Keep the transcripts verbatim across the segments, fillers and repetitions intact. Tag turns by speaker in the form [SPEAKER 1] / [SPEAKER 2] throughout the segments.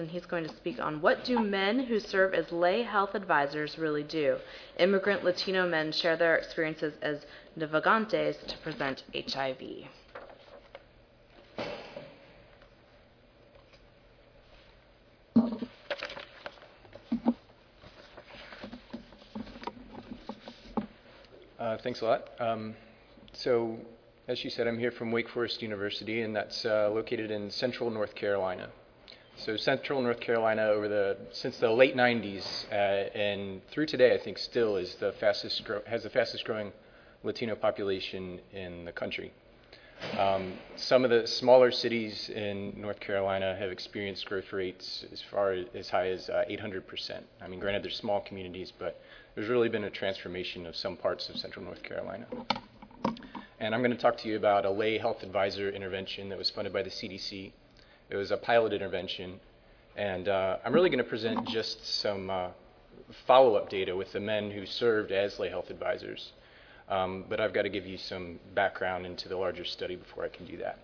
[SPEAKER 1] and he's going to speak on what do men who serve as lay health advisors really do. Immigrant Latino men share their experiences as navegantes to prevent H I V.
[SPEAKER 2] Uh, thanks a lot. Um, so, as she said, I'm here from Wake Forest University, and that's uh, located in central North Carolina. So, central North Carolina, over the since the late nineties uh, and through today, I think still is the fastest grow, has the fastest growing Latino population in the country. Um, some of the smaller cities in North Carolina have experienced growth rates as far as high as uh, eight hundred percent. I mean, granted, they're small communities, but there's really been a transformation of some parts of central North Carolina. And I'm going to talk to you about a lay health advisor intervention that was funded by the C D C. It was a pilot intervention, and uh, I'm really going to present just some uh, follow-up data with the men who served as lay health advisors. Um, but I've got to give you some background into the larger study before I can do that.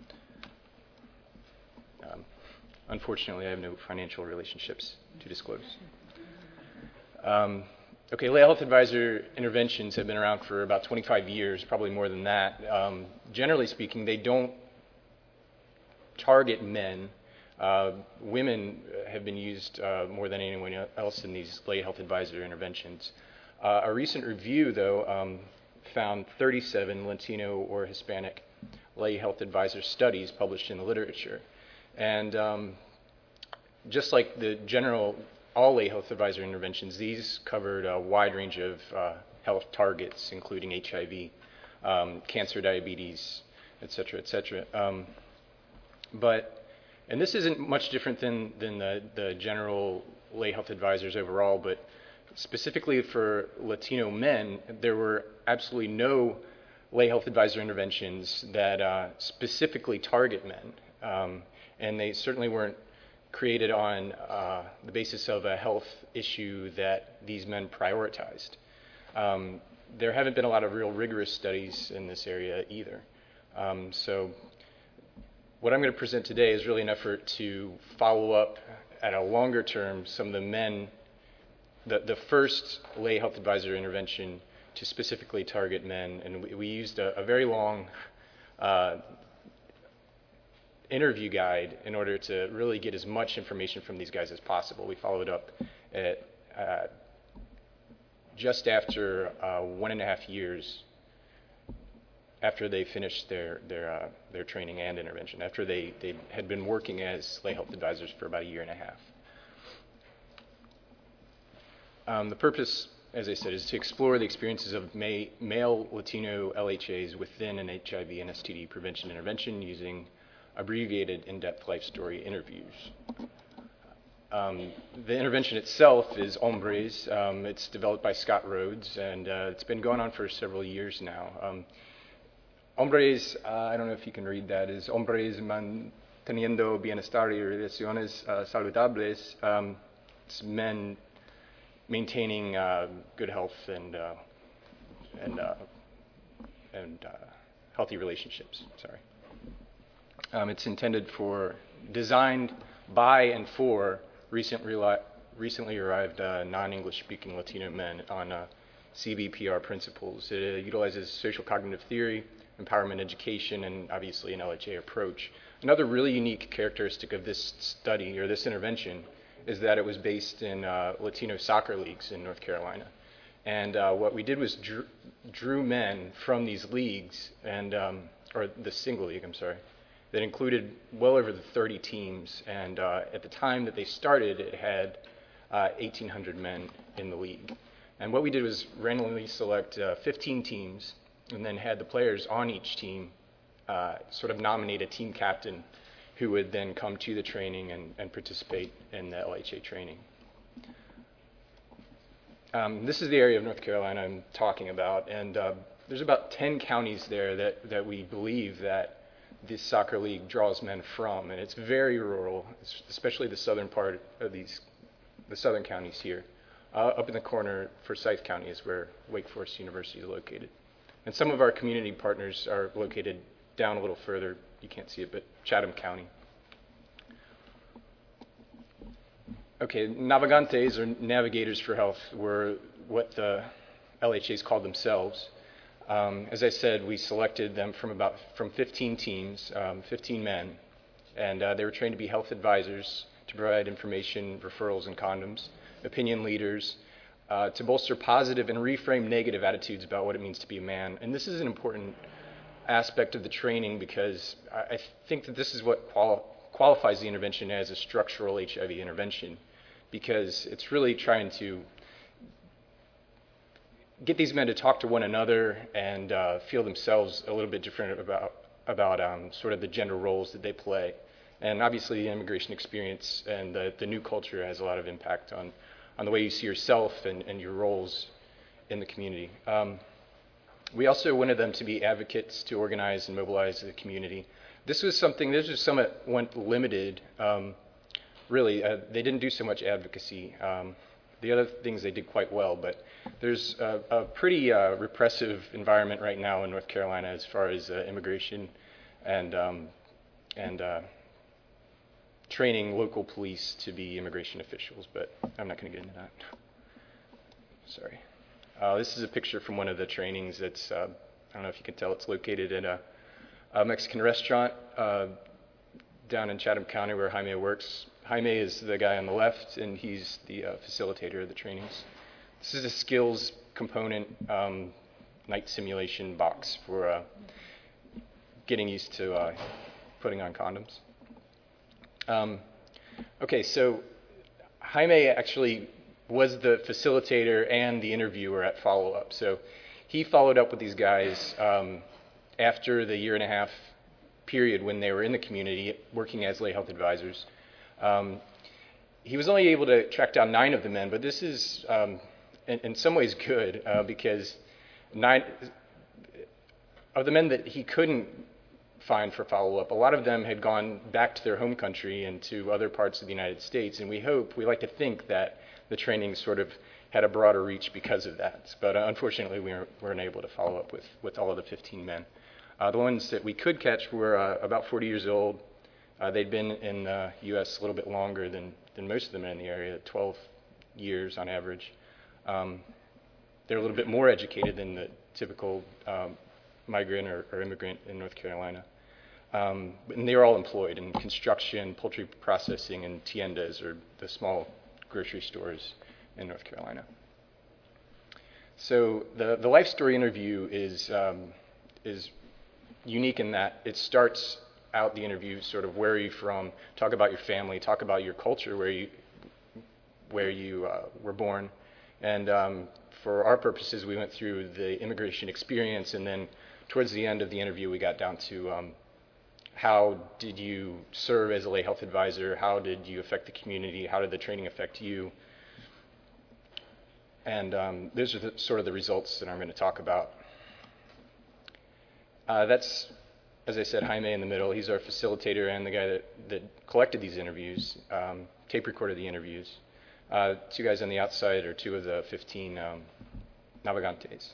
[SPEAKER 2] Um, unfortunately, I have no financial relationships to disclose. Um, okay, lay health advisor interventions have been around for about twenty-five years, probably more than that. Um, generally speaking, they don't target men. Uh, women have been used uh, more than anyone else in these lay health advisor interventions. Uh, a recent review, though, um, found thirty-seven Latino or Hispanic lay health advisor studies published in the literature. And um, just like the general all lay health advisor interventions, these covered a wide range of uh, health targets, including H I V, um, cancer, diabetes, et cetera, et cetera. Um, but, and this isn't much different than, than the, the general lay health advisors overall, but specifically for Latino men, there were absolutely no lay health advisor interventions that uh, specifically target men. Um, and they certainly weren't created on uh, the basis of a health issue that these men prioritized. Um, there haven't been a lot of real rigorous studies in this area either. Um, so what I'm going to present today is really an effort to follow up at a longer term some of the men, the, the first lay health advisor intervention to specifically target men. And we, we used a, a very long uh, interview guide in order to really get as much information from these guys as possible. We followed up at uh, just after uh, one and a half years after they finished their their uh, their training and intervention, after they, they had been working as lay health advisors for about a year and a half. Um, the purpose, as I said, is to explore the experiences of may, male Latino L H As within an H I V and S T D prevention intervention using abbreviated in-depth life story interviews. Um, the intervention itself is Hombres. Um, it's developed by Scott Rhodes, and uh, it's been going on for several years now. Um, Hombres, uh, I don't know if you can read that, is Hombres manteniendo bienestar y relaciones uh, saludables. Um, it's men maintaining uh, good health and uh, and uh, and uh, healthy relationships. Sorry. Um, it's intended for, designed by and for recent reli- recently arrived uh, non-English speaking Latino men on uh, C B P R principles. It uh, utilizes social cognitive theory, empowerment education, and obviously an L H A approach. Another really unique characteristic of this study or this intervention is that it was based in uh, Latino soccer leagues in North Carolina. And uh, what we did was drew, drew men from these leagues, and um, or the single league, I'm sorry, that included well over the thirty teams, and uh, at the time that they started, it had uh, eighteen hundred men in the league. And what we did was randomly select uh, fifteen teams, and then had the players on each team uh, sort of nominate a team captain who would then come to the training and, and participate in the L H A training. Um, this is the area of North Carolina I'm talking about, and uh, there's about ten counties there that, that we believe that this soccer league draws men from, and it's very rural, especially the southern part of these, the southern counties here. Uh, up in the corner, Forsyth County is where Wake Forest University is located. And some of our community partners are located down a little further, you can't see it, but Chatham County. Okay, navegantes, or navigators for health, were what the L H As called themselves. Um, as I said, we selected them from about from fifteen teams, um, fifteen men, and uh, they were trained to be health advisors, to provide information, referrals, and condoms, opinion leaders, uh, to bolster positive and reframe negative attitudes about what it means to be a man. And this is an important aspect of the training because I, I think that this is what quali- qualifies the intervention as a structural H I V intervention, because it's really trying to get these men to talk to one another and uh, feel themselves a little bit different about about um, sort of the gender roles that they play. And obviously the immigration experience and the, the new culture has a lot of impact on, on the way you see yourself and, and your roles in the community. Um, we also wanted them to be advocates to organize and mobilize the community. This was something, this was somewhat went limited. Um, really, uh, they didn't do so much advocacy. Um, the other things they did quite well, but there's a, a pretty uh, repressive environment right now in North Carolina as far as uh, immigration and um, and uh, training local police to be immigration officials, but I'm not going to get into that. Sorry. Uh, this is a picture from one of the trainings that's, uh, I don't know if you can tell, it's located in a, a Mexican restaurant uh, down in Chatham County where Jaime works. Jaime is the guy on the left, and he's the uh, facilitator of the trainings. This is a skills component um, night simulation box for uh, getting used to uh, putting on condoms. Um, okay, so Jaime actually was the facilitator and the interviewer at follow-up. So he followed up with these guys um, after the year and a half period when they were in the community working as lay health advisors. Um, he was only able to track down nine of the men, but this is um, in, in some ways good uh, because nine of the men that he couldn't find for follow-up, a lot of them had gone back to their home country and to other parts of the United States, and we hope, we like to think that the training sort of had a broader reach because of that. But uh, unfortunately, we weren't, weren't able to follow up with, with all of the fifteen men. Uh, the ones that we could catch were uh, about forty years old. Uh, they'd been in the U S a little bit longer than, than most of the men in the area, twelve years on average. Um, they're a little bit more educated than the typical um, migrant or, or immigrant in North Carolina. Um, and they were all employed in construction, poultry processing, and tiendas, or the small grocery stores in North Carolina. So the, the life story interview is, um, is unique in that it starts out the interview sort of where are you from, talk about your family, talk about your culture, where you, where you uh, were born. And um, for our purposes, we went through the immigration experience, and then towards the end of the interview, we got down to um, how did you serve as a lay health advisor? How did you affect the community? How did the training affect you? And um, those are the, sort of the results that I'm going to talk about. Uh, that's, as I said, Jaime in the middle. He's our facilitator and the guy that, that collected these interviews, um, tape recorded the interviews. Uh, two guys on the outside are two of the fifteen um, navegantes.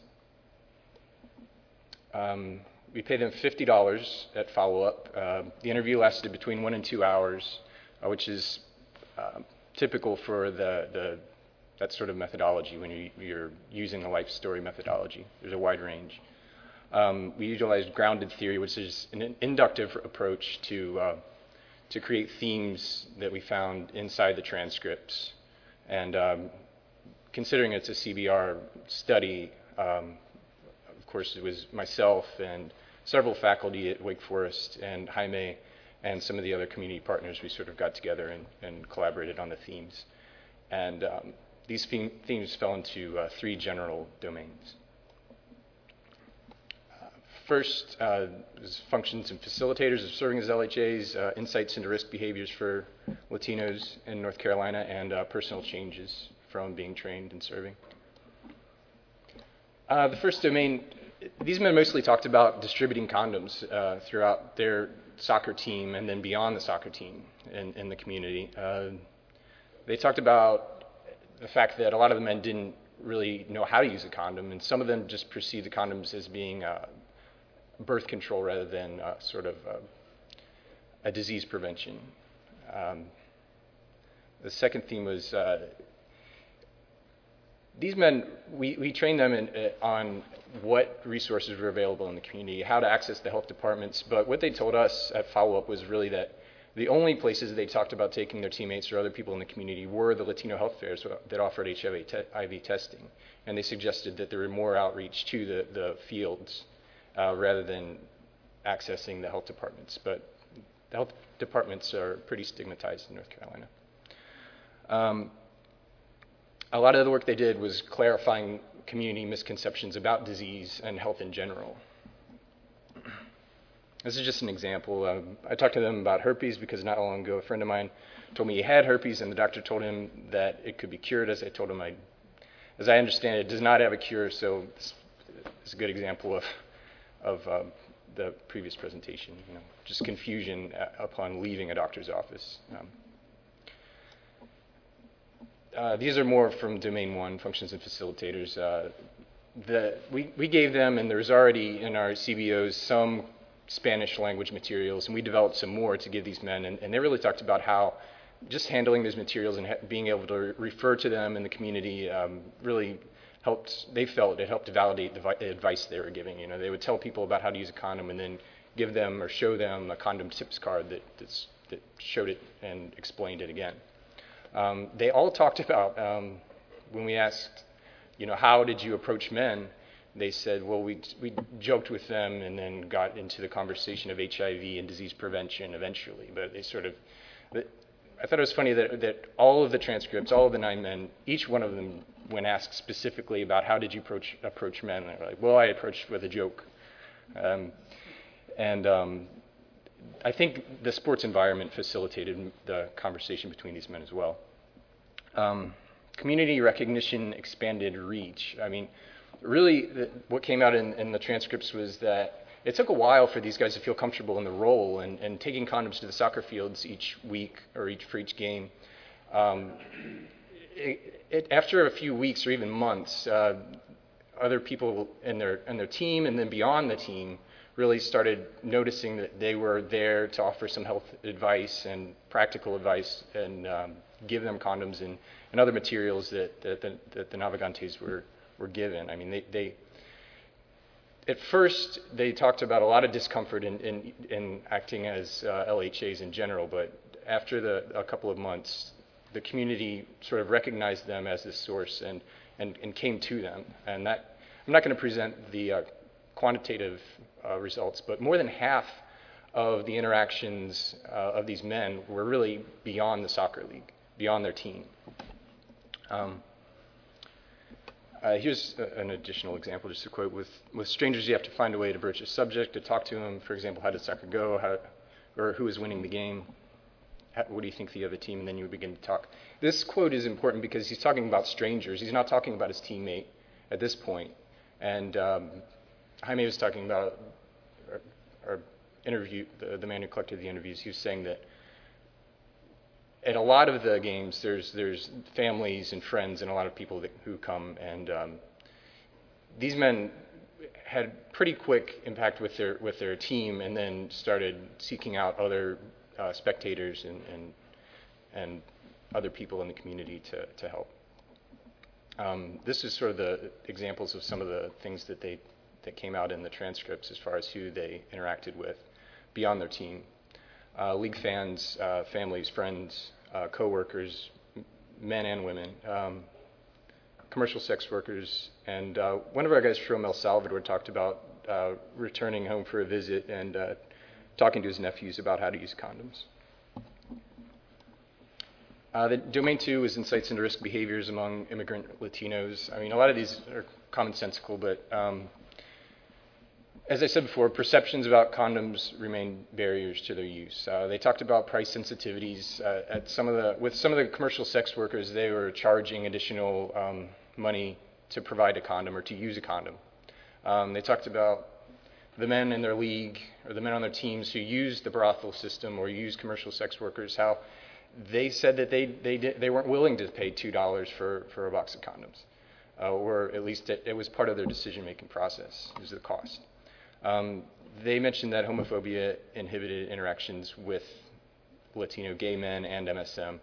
[SPEAKER 2] Um, we paid them fifty dollars at follow-up. Uh, the interview lasted between one and two hours, uh, which is uh, typical for the, the that sort of methodology when you, you're using the life story methodology. There's a wide range. Um, we utilized grounded theory, which is an inductive approach to uh, to create themes that we found inside the transcripts. And um, considering it's a C B R study, um, of course, it was myself and several faculty at Wake Forest and Jaime and some of the other community partners. We sort of got together and, and collaborated on the themes. And um, these theme, themes fell into uh, three general domains. Uh, first uh, is functions and facilitators of serving as L H As, uh, insights into risk behaviors for Latinos in North Carolina, and uh, personal changes from being trained and serving. Uh, the first domain, these men mostly talked about distributing condoms uh, throughout their soccer team and then beyond the soccer team in, in the community. Uh, they talked about the fact that a lot of the men didn't really know how to use a condom, and some of them just perceived the condoms as being uh, birth control rather than uh, sort of uh, a disease prevention. Um, the second theme was uh, these men, we, we trained them in, uh, on what resources were available in the community, how to access the health departments, but what they told us at follow-up was really that the only places they talked about taking their teammates or other people in the community were the Latino health fairs that offered H I V testing. And they suggested that there were more outreach to the, the fields uh, rather than accessing the health departments. But the health departments are pretty stigmatized in North Carolina. Um, a lot of the work they did was clarifying community misconceptions about disease and health in general. This is just an example. Um, I talked to them about herpes because not long ago a friend of mine told me he had herpes and the doctor told him that it could be cured. As I told him, I, as I understand it, it does not have a cure, so this is a good example of, of um, the previous presentation, you know, just confusion uh, upon leaving a doctor's office. Um, uh, these are more from Domain one, Functions and Facilitators. Uh, the, we, we gave them, and there's already in our C B Os some Spanish language materials, and we developed some more to give these men, and, and they really talked about how just handling those materials and ha- being able to re- refer to them in the community um, really helped, they felt it helped to validate the, vi- the advice they were giving. You know, they would tell people about how to use a condom and then give them or show them a condom tips card that, that's, that showed it and explained it again. Um, they all talked about, um, when we asked, you know, how did you approach men, they said, well, we we joked with them and then got into the conversation of H I V and disease prevention eventually. But they sort of, I thought it was funny that that all of the transcripts, all of the nine men, each one of them, when asked specifically about how did you approach approach men, they were like, well, I approached with a joke. Um, and um, I think the sports environment facilitated the conversation between these men as well. Um, community recognition expanded reach. I mean, really, the, what came out in, in the transcripts was that it took a while for these guys to feel comfortable in the role, and, and taking condoms to the soccer fields each week or each for each game. Um, it, it, after a few weeks or even months, uh, other people in their in their team and then beyond the team really started noticing that they were there to offer some health advice and practical advice and um, give them condoms and, and other materials that, that, that, that the Navegantes were were given. I mean, they, they at first they talked about a lot of discomfort in, in, in acting as uh, L H As in general, but after the, a couple of months, the community sort of recognized them as this source and, and, and came to them. And that, I'm not going to present the uh, quantitative uh, results, but more than half of the interactions uh, of these men were really beyond the soccer league, beyond their team. Um, Uh, here's a, an additional example, just a quote. With, with strangers, you have to find a way to broach a subject, to talk to them. For example, how did soccer go? How, or who is winning the game? How, what do you think of the other team? And then you would begin to talk. This quote is important because he's talking about strangers. He's not talking about his teammate at this point. And um, Jaime was talking about our, our interview, the, the man who collected the interviews. He was saying that at a lot of the games, there's there's families and friends and a lot of people that, who come, and um, these men had pretty quick impact with their with their team, and then started seeking out other uh, spectators and, and and other people in the community to to help. Um, this is sort of the examples of some of the things that they that came out in the transcripts as far as who they interacted with beyond their team. Uh, league fans, uh, families, friends, uh, co-workers, m- men and women, um, commercial sex workers, and uh, one of our guys from El Salvador talked about uh, returning home for a visit and uh, talking to his nephews about how to use condoms. Uh, the domain two is insights into risk behaviors among immigrant Latinos. I mean, a lot of these are commonsensical, but um, as I said before, perceptions about condoms remain barriers to their use. Uh, they talked about price sensitivities. Uh, at some of the, with some of the commercial sex workers, they were charging additional um, money to provide a condom or to use a condom. Um, they talked about the men in their league or the men on their teams who use the brothel system or use commercial sex workers, how they said that they they did, they weren't willing to pay two dollars for, for a box of condoms, uh, or at least it, it was part of their decision-making process. It was the cost. Um, they mentioned that homophobia inhibited interactions with Latino gay men and M S M.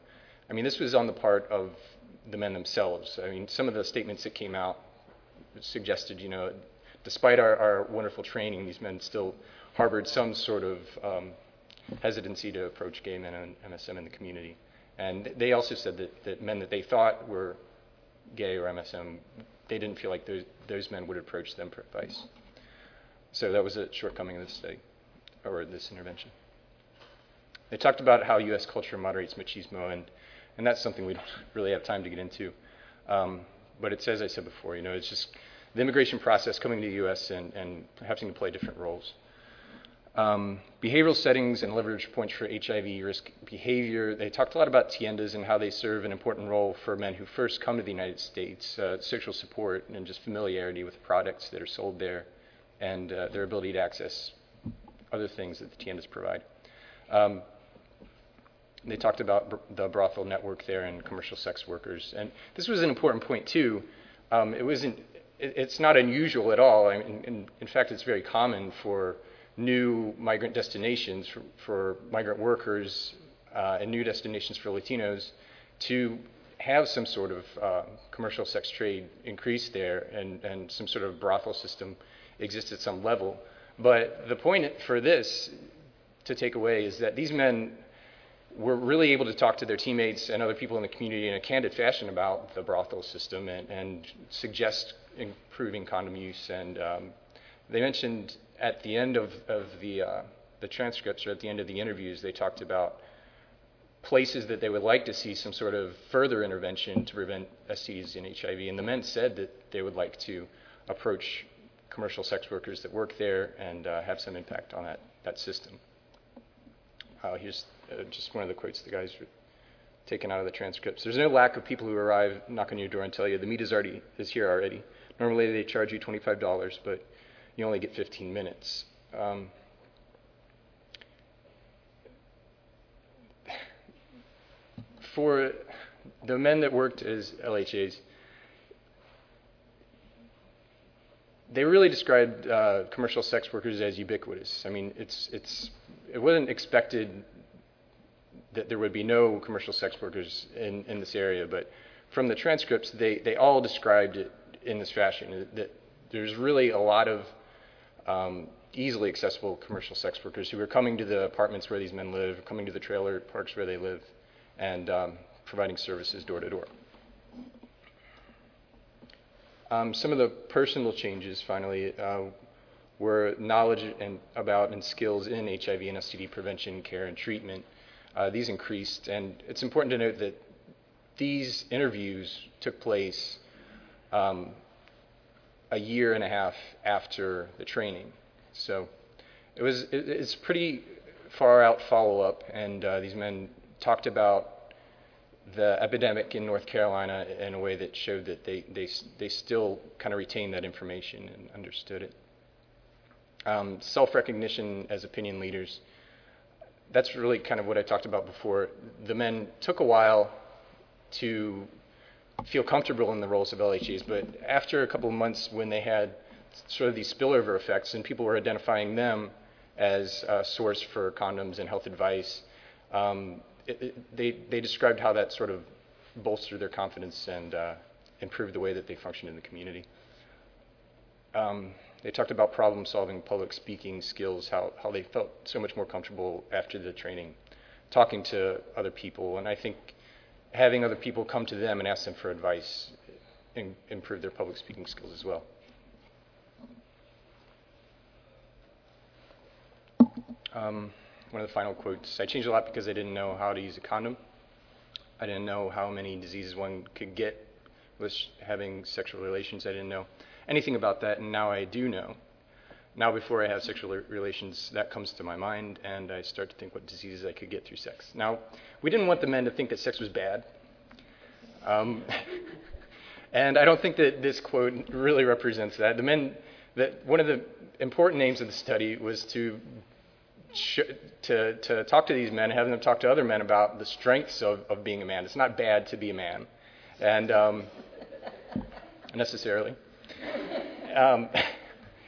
[SPEAKER 2] I mean, this was on the part of the men themselves. I mean, some of the statements that came out suggested, you know, despite our, our wonderful training, these men still harbored some sort of um, hesitancy to approach gay men and M S M in the community. And they also said that, that men that they thought were gay or M S M, they didn't feel like those, those men would approach them for advice. So that was a shortcoming of this study, or this intervention. They talked about how U S culture moderates machismo, and, and that's something we don't really have time to get into. Um, but it's, as I said before, you know, it's just the immigration process coming to the U S and, and having to play different roles. Um, behavioral settings and leverage points for H I V risk behavior. They talked a lot about tiendas and how they serve an important role for men who first come to the United States, uh, social support and just familiarity with the products that are sold there, and uh, their ability to access other things that the tiendas provide. Um, they talked about br- the brothel network there and commercial sex workers. And this was an important point, too. Um, it wasn't, it, it's not unusual at all. I mean, in, in fact, it's very common for new migrant destinations for, for migrant workers uh, and new destinations for Latinos to have some sort of uh, commercial sex trade increase there, and, and some sort of brothel system exists at some level. But the point for this to take away is that these men were really able to talk to their teammates and other people in the community in a candid fashion about the brothel system, and, and suggest improving condom use. And um, they mentioned at the end of, of the, uh, the transcripts, or at the end of the interviews, they talked about places that they would like to see some sort of further intervention to prevent S T Ds and H I V. And the men said that they would like to approach commercial sex workers that work there and uh, have some impact on that, that system. Uh, here's uh, just one of the quotes the guys were taken out of the transcripts. There's no lack of people who arrive, knock on your door, and tell you the meat is already is here already. Normally they charge you twenty-five dollars, but you only get fifteen minutes. Um, for the men that worked as L H As, they really described uh, commercial sex workers as ubiquitous. I mean, it's it's it wasn't expected that there would be no commercial sex workers in, in this area, but from the transcripts, they, they all described it in this fashion, that there's really a lot of um, easily accessible commercial sex workers who are coming to the apartments where these men live, coming to the trailer parks where they live, and um, providing services door to door. Um, some of the personal changes, finally, uh, were knowledge and about and skills in H I V and S T D prevention, care, and treatment. Uh, these increased, and it's important to note that these interviews took place um, a year and a half after the training. So it was it, it's pretty far out follow-up, and uh, these men talked about the epidemic in North Carolina in a way that showed that they they they still kind of retained that information and understood it. Um, self-recognition as opinion leaders. That's really kind of what I talked about before. The men took a while to feel comfortable in the roles of L H As, but after a couple of months, when they had sort of these spillover effects and people were identifying them as a source for condoms and health advice, um, it, it, they, they described how that sort of bolstered their confidence and uh, improved the way that they functioned in the community. Um, They talked about problem-solving, public speaking skills, how, how they felt so much more comfortable after the training, talking to other people. And I think having other people come to them and ask them for advice in, improved their public speaking skills as well. Um, one of the final quotes, I changed a lot because I didn't know how to use a condom. I didn't know how many diseases one could get with having sexual relations. I didn't know anything about that, and now I do know. Now, before I have sexual relations, that comes to my mind, and I start to think what diseases I could get through sex. Now, we didn't want the men to think that sex was bad, um, and I don't think that this quote really represents that. The men, that one of the important aims of the study was to sh- to to talk to these men, having them talk to other men about the strengths of, of being a man. It's not bad to be a man, and um, necessarily. Um,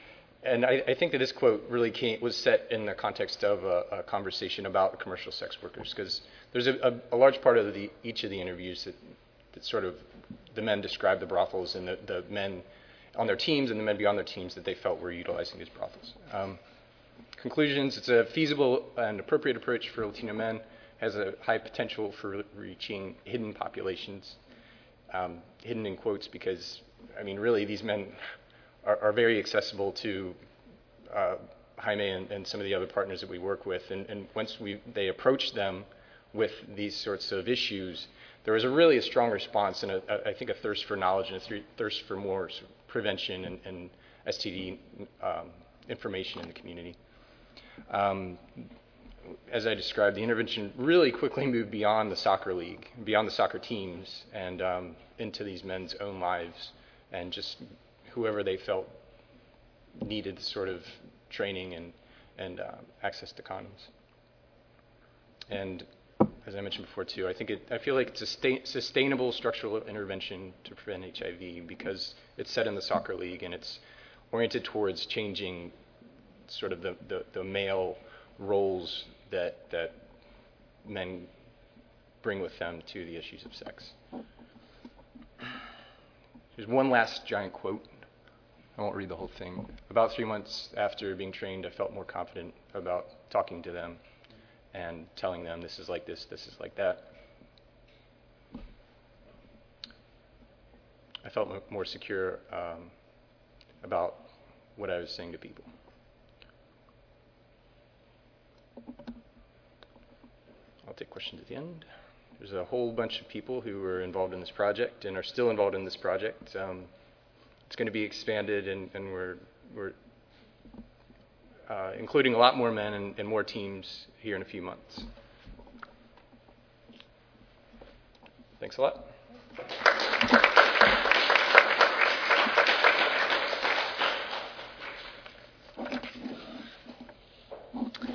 [SPEAKER 2] and I, I think that this quote really came, was set in the context of a, a conversation about commercial sex workers, because there's a, a, a large part of the, each of the interviews that, that sort of the men described the brothels and the, the men on their teams and the men beyond their teams that they felt were utilizing these brothels. Um, conclusions, it's a feasible and appropriate approach for Latino men, has a high potential for reaching hidden populations, um, hidden in quotes because, I mean, really these men are, are very accessible to uh, Jaime and, and some of the other partners that we work with. And, and once we they approach them with these sorts of issues, there was a really a strong response and a, a, I think a thirst for knowledge and a th- thirst for more sort of prevention and, and S T D um, information in the community. Um, as I described, the intervention really quickly moved beyond the soccer league, beyond the soccer teams, and um, into these men's own lives, and just whoever they felt needed sort of training and, and uh, access to condoms. And as I mentioned before too, I think it, I feel like it's a sta- sustainable structural intervention to prevent H I V because it's set in the soccer league and it's oriented towards changing sort of the, the, the male roles that that men bring with them to the issues of sex. There's one last giant quote. I won't read the whole thing. About three months after being trained, I felt more confident about talking to them and telling them this is like this, this is like that. I felt m- more secure um, about what I was saying to people. I'll take questions at the end. There's a whole bunch of people who were involved in this project and are still involved in this project. Um, it's going to be expanded, and, and we're we're uh, including a lot more men and, and more teams here in a few months. Thanks a lot.